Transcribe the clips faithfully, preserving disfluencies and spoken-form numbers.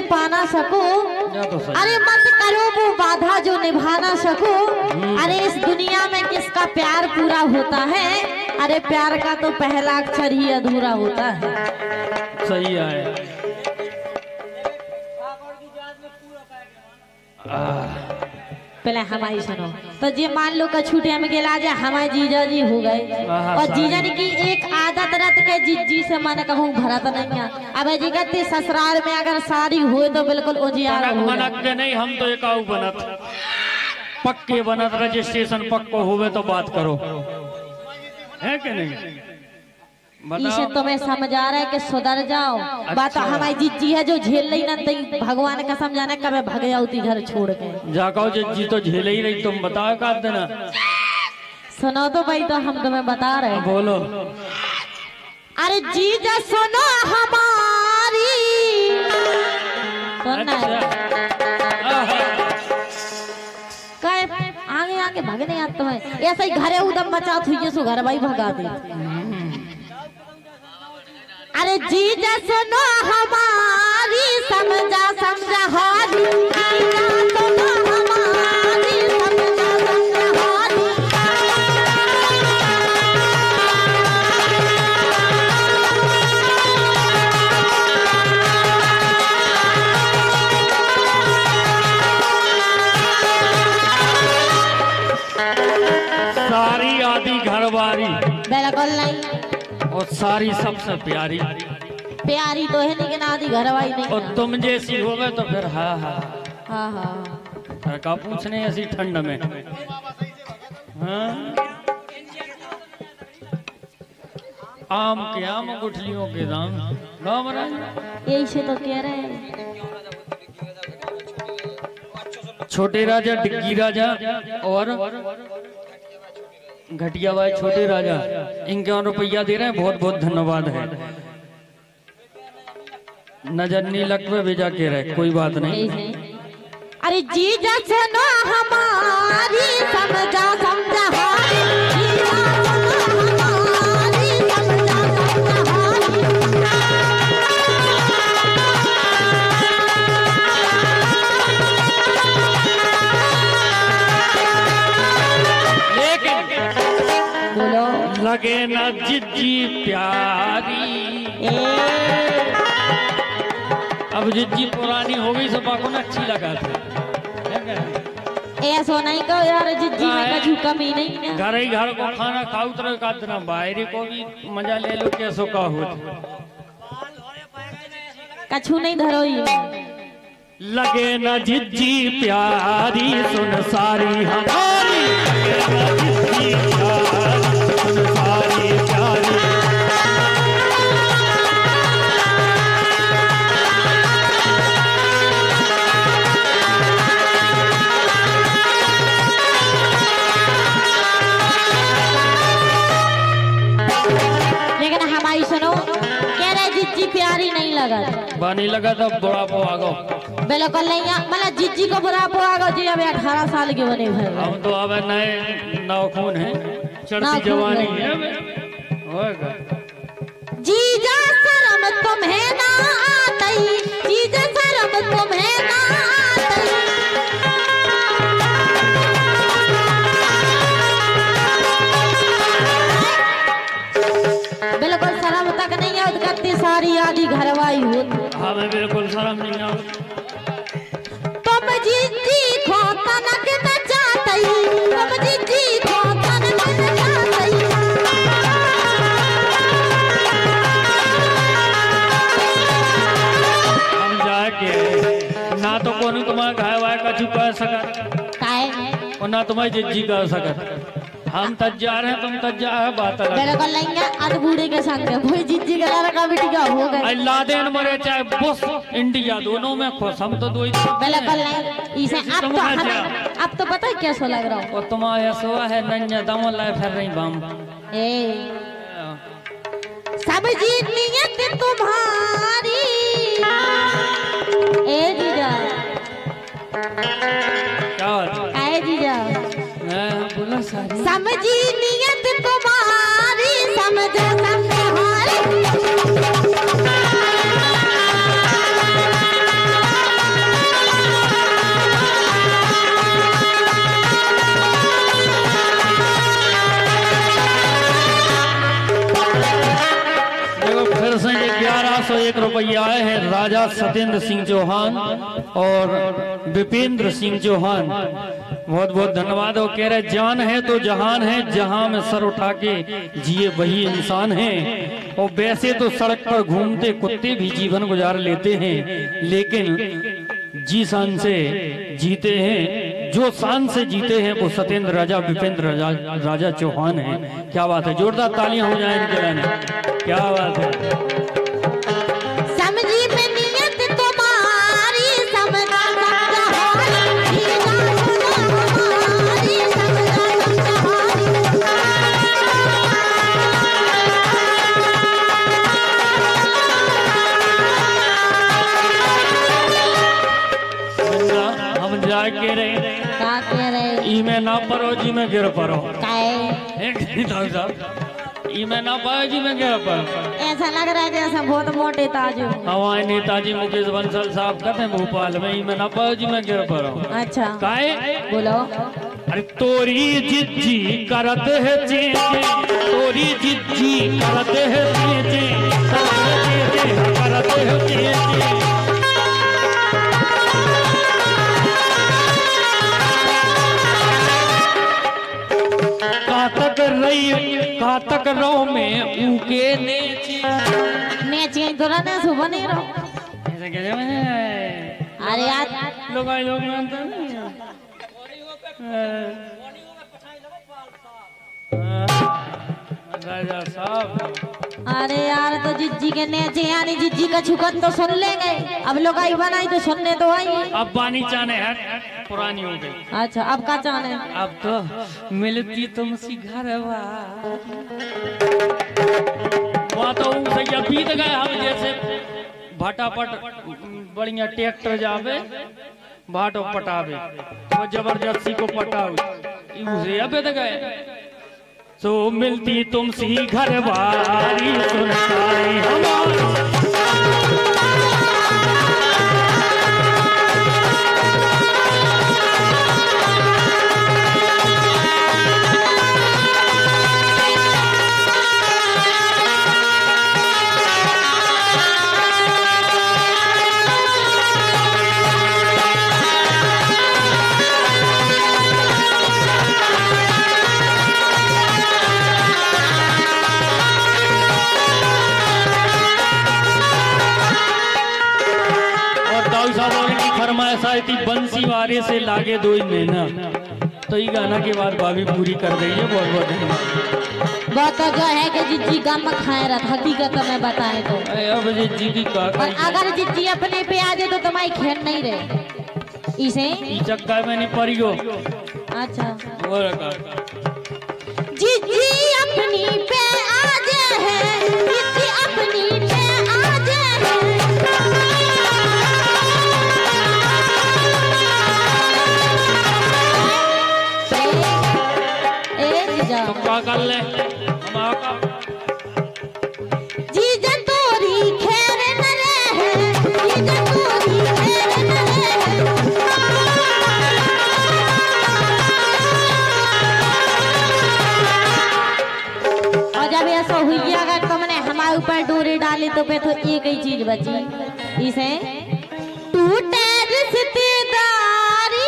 पा ना सको, अरे मत करो वो वादा जो निभा ना सको। अरे इस दुनिया में किसका प्यार पूरा होता है, अरे प्यार का तो पहला अक्षर ही अधूरा होता है। सही है। पहले हमारी सुनो तो जे मान लो का छूटे में गेला जे हमारे जीजा जी हो गए, और जीजा की एक आदत रत के जीजी से मन कहूँ भरत नहीं है। अब जी कहते ससुराल में अगर शादी हो तो बिल्कुल उजियार हो बनत के नहीं, हम तो एक आऊ बनत पक्के बनत, रजिस्ट्रेशन पक्को होवे तो बात करो, है कि नहीं? इसे तुम्हें समझा रहा है कि सुधर जाओ। अच्छा। बात हमारी जीजी है जो झेल रही ना, तो भगवान का समझाना कब भाग जाती घर छोड़ के। जाओ जीजी तो झेल ही रही, तुम बताओ का देना। सुनो तो भाई, तो हम तुम्हें बता रहे हैं। बोलो। अरे जीजा सुनो हमारी, सुनना है। आगे आगे भागने यार तुम्हें ऐसा ही घरे उदम मचा थी सो घर भाई भगा दे। अरे जीजा सुनो हमारी, समझा समझा हारी, जीजा सुनो हमारी, समझा समझा हारी। सारी आदि घरवारी बिल्कुल नहीं, और सारी सबसे प्यारी प्यारी तो है लेकिन आदि घरवाई नहीं। और तुम जैसी हो गए तो फिर हाँ हाँ हाँ हाँ का पूछने ऐसी ठंड में। हाँ? आम के आम, गुठलियों के दाम, गाँव यही से तो कह रहे हैं। छोटे राजा डिग्गी राजा और घटिया भाई छोटे राजा, इनके रुपया दे रहे हैं, बहुत बहुत धन्यवाद है। नजर नहीं लगवे भेजा के रहे, कोई बात नहीं। अरे जीजा सुनो हमारी, समझा समझा हारी, जीजा सुनो हमारी, समझा समझा हारी। बोलो। लगे ना जिज्जी प्यारी, अब जिज्जी पुरानी हो गई, सब को ना अच्छी लगा था। ऐसा नहीं कहो यार, जिज्जी में कछु कमी नहीं है। घर ही घर को खाना खाओ तरह का देना, बाहर को भी मजा ले लो, कैसो का हो। कछु नहीं धरो ही। लगे ना जिज्जी प्यारी, सुन सारी हमारी, लगे ना जिज्जी प्यारी, सुन सारी प्यारी। लेकिन हमारी सुनो, कह रहे जिज्जी प्यारी नहीं लगा, नहीं लगा तो बुरा पो आगो। बिल्कुल नहीं है, मतलब जिज्जी को बुरा पो आगो जी। अब अठारह साल के बने भाई, हम तो अब नए नौखून है, चढ़ती जवानी है। जीजा शर्म तुम्हें ना आती, जीजा शर्म तुम्हें ना आती। बिल्कुल शर्म तक नहीं है, उतकती सारी आदि घरवाई हो। हमें बिल्कुल शर्म नहीं है। तुम जीजी को तनक न चाहती, तुम जीजी को तनक न चाहती। हम जाके ना तो कौन तुम्हारा घाय वाय का चुका सकत, और ना तुम्हारी जिज्जी कर सकत। हम तज्जा रहे, तुम तज्जा है, बात अलग। बिल्कुल नहीं है, अध बूढ़े के संग वही जिज्जी का लड़का बिटिया हो गए। लादेन मरे चाहे बुश, इंडिया दोनों में खुश, हम तो दो ही। बिल्कुल नहीं, इसे अब तो हमें, अब तो पता है कैसा लग रहा है। और तुम्हारा सोआ है नन्या दम लाए फिर रही बम। ए सब्जी नियत तुम्हारी, ए जीजा क्या आए जीजा, बोला सारी समझी नियत तुम्हारी, समझ समझ रुपया है राजा सत्येंद्र सिंह चौहान और विपेंद्र सिंह चौहान, बहुत बहुत धन्यवाद। और कह रहे जान है तो जहान है, जहां में सर उठा के जिए वही इंसान है। और वैसे तो सड़क पर घूमते कुत्ते भी जीवन गुजार लेते हैं, लेकिन जी शान से जीते हैं, जो शान से जीते हैं वो सत्येंद्र राजा विपेंद्र राजा राजा चौहान है। क्या बात है, जोरदार तालियां हो जाए इनके लिए, क्या बात है। समझी में नियत तुम्हारी समझा समझारी, हमारी समझा समझारी। हम जा के रहे का कह रहे ई में ना परो जी में गिर परो, काहे एक साहब ई में ना पाओ जी में गिर परो। ऐसा लग रहा है जैसा बहुत मोटे ताज हो। हमारे नेताजी मुकेश बंसल साहब कहते हैं भोपाल में ई में ना पाओ जी में गिर परो। अच्छा काहे बोलो। अरे तोरी जिज्जी करत है चेचे, तोरी जिज्जी करत है चेचे, करत है चेचे। कातक रही कातक रो में ऊके नेची नेची तो ना सुबह नहीं रहो। ऐसे कैसे में अरे यार लोग आए लोग मानते नहीं राजा साहब। अरे यार तो जिज्जी के नेचे यानी जिज्जी का छुकन तो सुन लेंगे, अब लोग आई बनाई तो सुनने तो आई। अब बानी चाने है पुरानी हो गई। अच्छा अब का चाने, अब तो मिलती तुमसी घर वहाँ तो सैया बीत गए। हम जैसे भटापट बढ़िया ट्रैक्टर जावे भाटो पटावे तो जबरदस्ती को पटावे उसे अब गए। सो मिलती तुमसी घर वारी सुनताई हमारी। फरमाइश आई थी बंसी वारे से लागे दो ही महीना, तो ये गाना के बाद भाभी पूरी कर गई है। बहुत बहुत धन्यवाद। बात तो जो है कि जिज्जी गम खाए रहा हकीकत में बताए तो अब जिज्जी की का और अगर जिज्जी अपने पे आ जाए तो तुम्हारी खेल नहीं रहे इसे चक्का में नहीं पड़ी हो। अच्छा वो रखा जिज्जी अपनी पे आ जाए है, जिज्जी अपनी पे आ जाए है। तो क्या कर ले जीजा तोरी खेर न रहे, जीजा तोरी खेर न रहे। और जब ऐसा हुई अगर तुमने हमारे ऊपर डोरी डाली तो पे तो एक ही चीज बची, इसे टूटे रिश्तेदारी,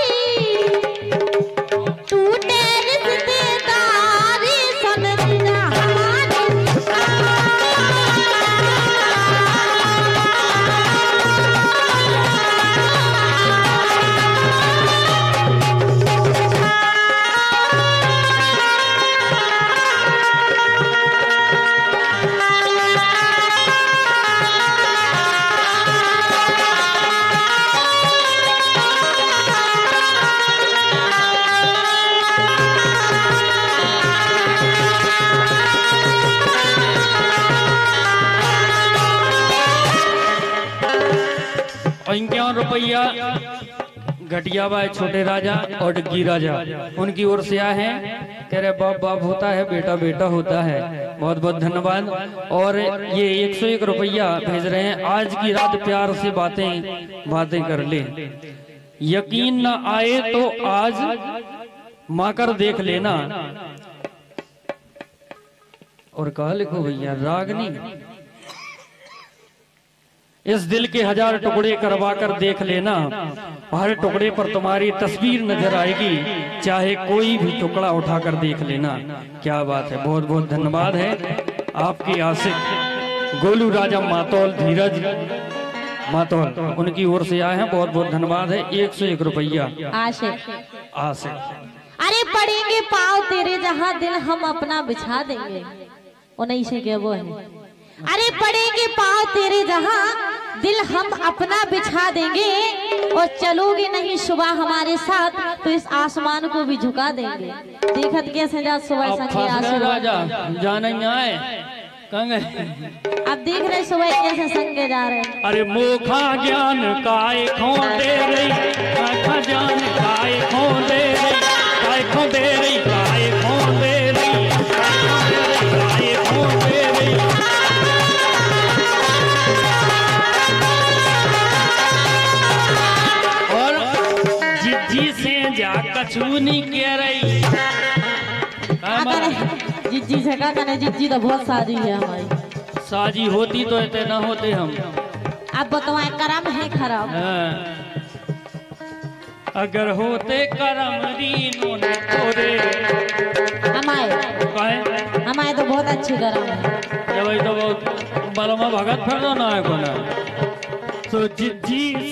टूटे रिश्तेदारी समझना हमारी। इक्यावन रुपया घटिया बाय छोटे राजा और डिग्गी राजा उनकी ओर से आए हैं। कह रहे बाप बाप होता है, बेटा बेटा होता है। बहुत बहुत धन्यवाद। और ये एक सौ एक रुपया भेज रहे हैं। आज की रात प्यार से बातें बातें कर ले, यकीन न आए तो आज माकर देख लेना। और कहा लिखो भैया रागनी इस दिल के हजार टुकड़े करवा कर देख लेना, हर टुकड़े पर तुम्हारी तस्वीर नजर आएगी, चाहे कोई भी टुकड़ा उठाकर देख लेना। क्या बात है, बहुत बहुत धन्यवाद है आपकी आशिक गोलू राजा मातौल धीरज मातौल, उनकी ओर से आए हैं, बहुत बहुत धन्यवाद है। एक सौ एक रुपया आशिक आशिक। अरे पड़ेंगे पाँव तेरे जहाँ दिल हम अपना बिछा देंगे, उन्हीं से के वो है। अरे पड़ेंगे पाँव तेरे जहाँ दिल हम अपना बिछा देंगे, और चलोगे नहीं सुबह हमारे साथ तो इस आसमान को भी झुका देंगे। देखत कैसे जा सुबह संगे आशीर्वाद जाना आए कंगे। अब देख रहे सुबह कैसे संगे जा रहे हैं। अरे मोखा ज्ञान काय खो दे रही, मोखा ज्ञान काय खो दे रही, काय खो दे रही, काय खो दे रही, काय खो दे रही। और जिज्जी से जा कछु नहीं कह रही। जिज्जी से का कहने, जिज्जी तो बहुत साजी है हमारी। साजी होती तो इतने ना होते हम। अब बताए करम है खराब। हाँ। अगर होते करम दीनों ने तोरे हमारे हमारे तो बहुत अच्छी करम है। जब तो बहुत बलमा भगत फिर ना है कोना। तो जिज्जी